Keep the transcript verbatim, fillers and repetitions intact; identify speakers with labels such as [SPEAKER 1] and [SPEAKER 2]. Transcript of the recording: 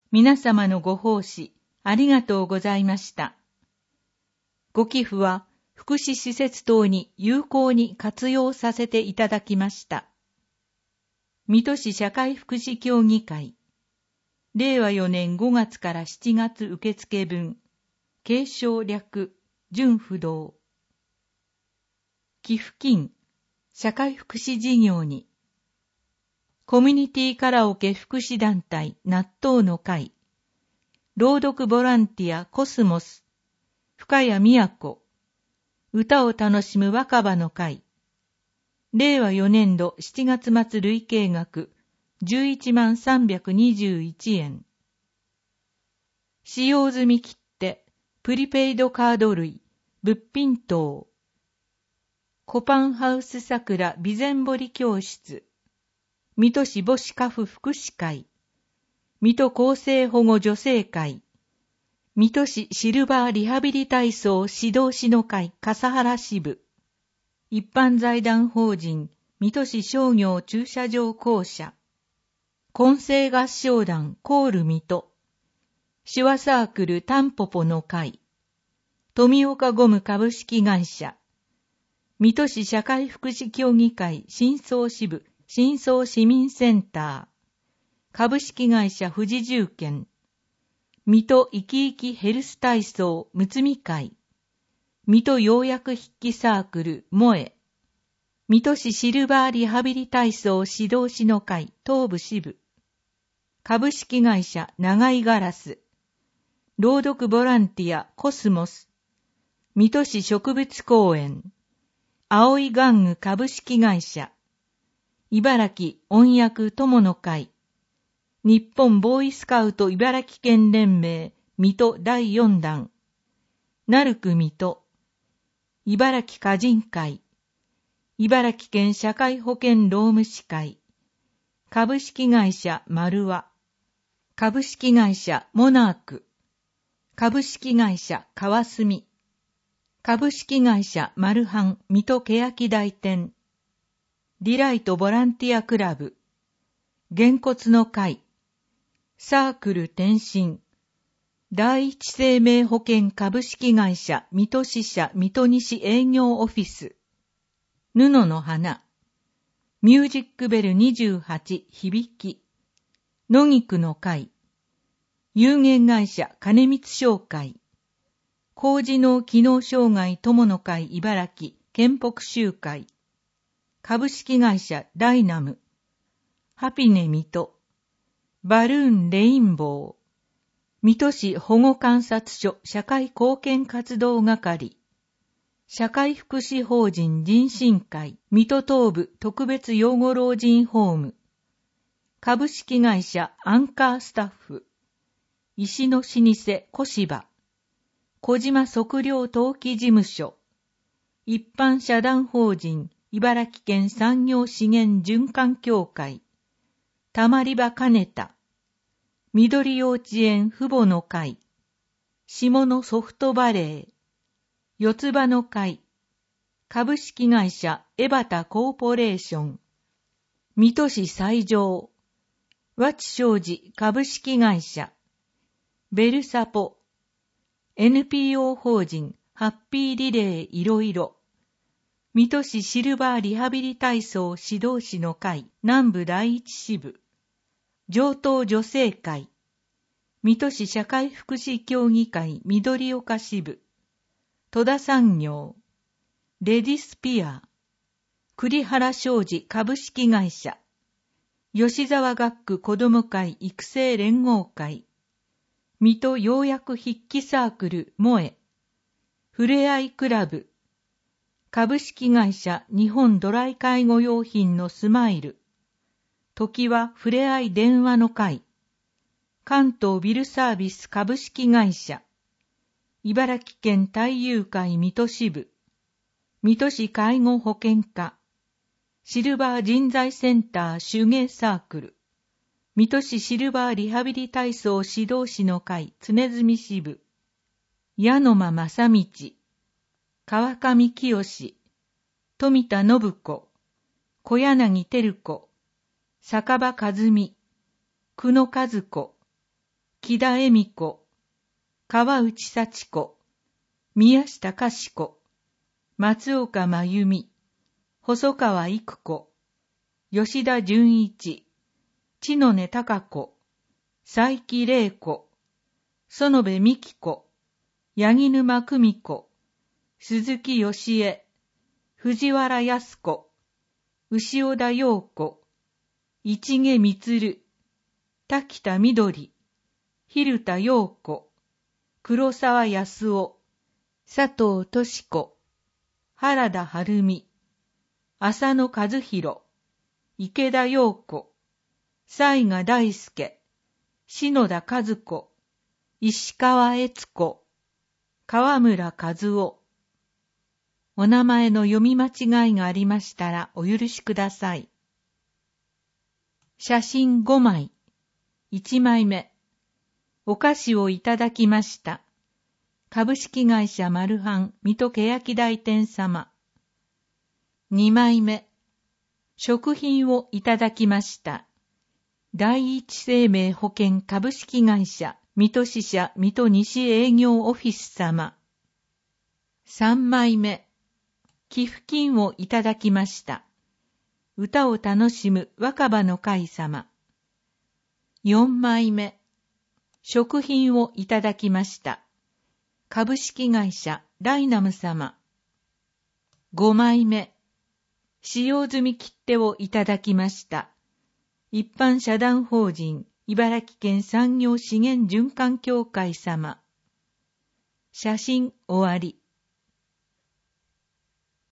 [SPEAKER 1] 皆様のご奉仕、ありがとうございました。ご寄付は、福祉施設等に有効に活用させていただきました。水戸市社会福祉協議会、れいわよねんごがつからしちがつ受付分、継承略、純不動。寄付金、社会福祉事業に、コミュニティカラオケ福祉団体納豆の会、朗読ボランティアコスモス、深谷都、歌を楽しむ若葉の会、れいわよねんどしちがつ末累計額じゅういちまんさんびゃくにじゅういちえん。使用済み切手、プリペイドカード類、物品等。コパンハウス桜備前堀教室。水戸市母子家父福祉会、水戸厚生保護女性会、水戸市シルバーリハビリ体操指導士の会笠原支部、一般財団法人水戸市商業駐車場公社、混声合唱団コール水戸、手話サークルタンポポの会、富岡ゴム株式会社、水戸市社会福祉協議会新総支部新総市民センター、株式会社富士重建、水戸生き生きヘルス体操むつみ会、水戸要約筆記サークル萌え、水戸市シルバーリハビリ体操指導士の会東部支部、株式会社長井ガラス、朗読ボランティアコスモス、水戸市植物公園、青い玩具株式会社、茨城音訳友の会、日本ボーイスカウト茨城県連盟水戸だいよんだん、なるく水戸、茨城歌人会、茨城県社会保険労務士会、株式会社丸和、株式会社モナーク、株式会社川澄、株式会社マルハン水戸欅台店、ディライトボランティアクラブ、げんこつの会、サークル転身、第一生命保険株式会社水戸支社水戸西営業オフィス、布の花、ミュージックベルにじゅうはち響き、野菊の会、有限会社金光商会、高次脳機能障害友の会茨城県北集会、株式会社ダイナム、ハピネ水戸、バルーンレインボー、水戸市保護観察所社会貢献活動係、社会福祉法人人身会水戸東部特別養護老人ホーム、株式会社アンカースタッフ、石の老舗小芝、小島測量登記事務所、一般社団法人茨城県産業資源循環協会、たまり場かねた、緑幼稚園父母の会、下野ソフトバレー、四つ葉の会、株式会社エバタコーポレーション、水戸市西条、和知商事株式会社、ベルサポ、エヌピーオー 法人ハッピーリレーいろいろ、水戸市シルバーリハビリ体操指導士の会南部第一支部、上東女性会、水戸市社会福祉協議会緑岡支部、戸田産業、レディスピア、栗原商事株式会社、吉沢学区子ども会育成連合会、水戸要約筆記サークル萌え、ふれあいクラブ、株式会社日本ドライ介護用品のスマイル、時はふれあい電話の会、関東ビルサービス株式会社、茨城県太遊会水戸支部、水戸市介護保険課、シルバー人材センター手芸サークル、水戸市シルバーリハビリ体操指導士の会常住支部、矢野間正道、川上清、富田信子、小柳照子、坂場和美、久野和子、 木田恵美子、川内幸子、宮下かし子、松岡真由美、細川育子、吉田純一、千野根孝子、佐伯玲子、園部美希子、八木沼久美子、鈴木義恵、藤原康子、牛尾田陽子、市毛充、滝田みどり、蛭田陽子、黒沢康夫、佐藤俊子、原田晴美、浅野和弘、池田陽子、雑賀大輔、篠田和子、石川悦子、川村和夫。お名前の読み間違いがありましたらお許しください。写真ごまい。いちまいめ。お菓子をいただきました。株式会社マルハン水戸欅台店様。にまいめ。食品をいただきました。第一生命保険株式会社水戸支社水戸西営業オフィス様。さんまいめ。寄付金をいただきました。歌を楽しむ若葉の会様。よんまいめ。食品をいただきました。株式会社ライナム様。ごまいめ。使用済み切手をいただきました。一般社団法人茨城県産業資源循環協会様。写真終わり。